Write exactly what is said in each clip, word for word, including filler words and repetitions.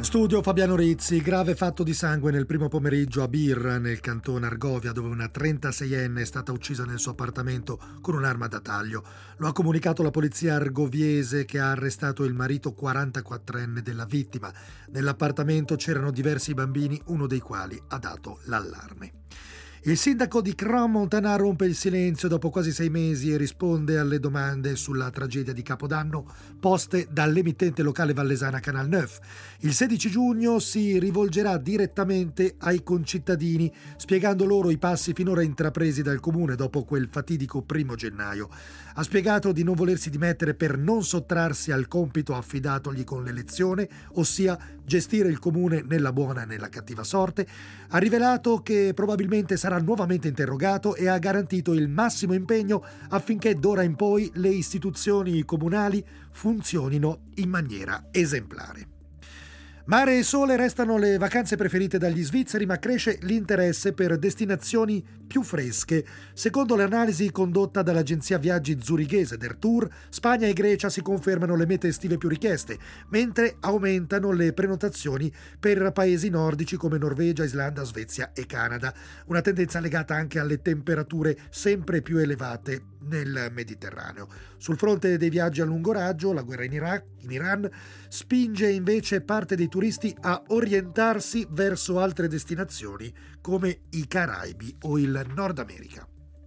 In studio Fabiano Rizzi. Grave fatto di sangue nel primo pomeriggio a Birra, nel cantone Argovia, dove una trentaseienne è stata uccisa nel suo appartamento con un'arma da taglio. Lo ha comunicato la polizia argoviese, che ha arrestato il marito quarantaquattrenne della vittima. Nell'appartamento c'erano diversi bambini, uno dei quali ha dato l'allarme. Il sindaco di Crans-Montana rompe il silenzio dopo quasi sei mesi e risponde alle domande sulla tragedia di Capodanno poste dall'emittente locale vallesana Canal nove. Il sedici giugno si rivolgerà direttamente ai concittadini, spiegando loro i passi finora intrapresi dal comune dopo quel fatidico primo gennaio. Ha spiegato di non volersi dimettere per non sottrarsi al compito affidatogli con l'elezione, ossia gestire il comune nella buona e nella cattiva sorte. Ha rivelato che probabilmente sarà nuovamente interrogato e ha garantito il massimo impegno affinché d'ora in poi le istituzioni comunali funzionino in maniera esemplare. Mare e sole restano le vacanze preferite dagli svizzeri, ma cresce l'interesse per destinazioni più fresche. Secondo l'analisi condotta dall'agenzia viaggi zurighese Der Tour, Spagna e Grecia si confermano le mete estive più richieste, mentre aumentano le prenotazioni per paesi nordici come Norvegia, Islanda, Svezia e Canada. Una tendenza legata anche alle temperature sempre più elevate nel Mediterraneo. Sul fronte dei viaggi a lungo raggio, la guerra in Iraq, in Iran spinge invece parte dei turisti a orientarsi verso altre destinazioni come i Caraibi o il Nord America.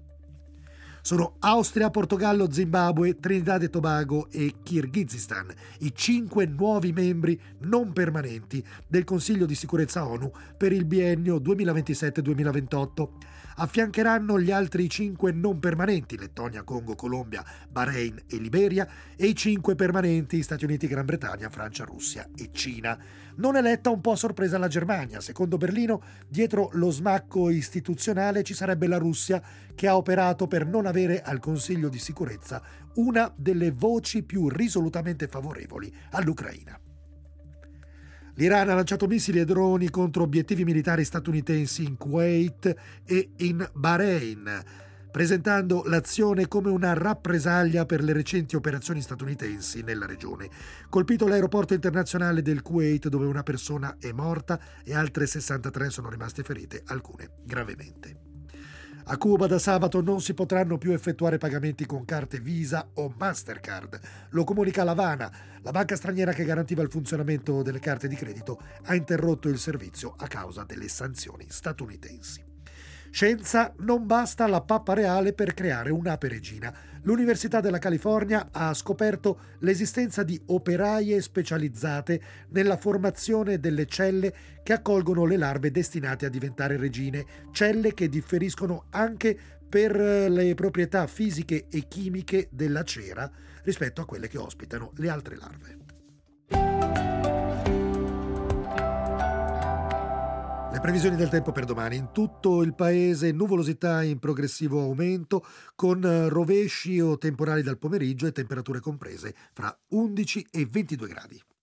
Sono Austria, Portogallo, Zimbabwe, Trinidad e Tobago e Kirghizistan, i cinque nuovi membri non permanenti del Consiglio di Sicurezza ONU per il biennio duemilaventisette duemilaventotto. Affiancheranno gli altri cinque non permanenti, Lettonia, Congo, Colombia, Bahrain e Liberia, e i cinque permanenti, Stati Uniti, Gran Bretagna, Francia, Russia e Cina. Non eletta un po' a sorpresa la Germania. Secondo Berlino, dietro lo smacco istituzionale ci sarebbe la Russia, che ha operato per non avere al Consiglio di Sicurezza una delle voci più risolutamente favorevoli all'Ucraina. L'Iran ha lanciato missili e droni contro obiettivi militari statunitensi in Kuwait e in Bahrain, presentando l'azione come una rappresaglia per le recenti operazioni statunitensi nella regione. Colpito l'aeroporto internazionale del Kuwait, dove una persona è morta e altre sessantatré sono rimaste ferite, alcune gravemente. A Cuba da sabato non si potranno più effettuare pagamenti con carte Visa o Mastercard. Lo comunica l'Havana. La banca straniera che garantiva il funzionamento delle carte di credito ha interrotto il servizio a causa delle sanzioni statunitensi. Scienza, non basta la pappa reale per creare un'ape regina. L'Università della California ha scoperto l'esistenza di operaie specializzate nella formazione delle celle che accolgono le larve destinate a diventare regine, celle che differiscono anche per le proprietà fisiche e chimiche della cera rispetto a quelle che ospitano le altre larve. Le previsioni del tempo per domani: in tutto il paese nuvolosità in progressivo aumento, con rovesci o temporali dal pomeriggio e temperature comprese fra undici e ventidue gradi.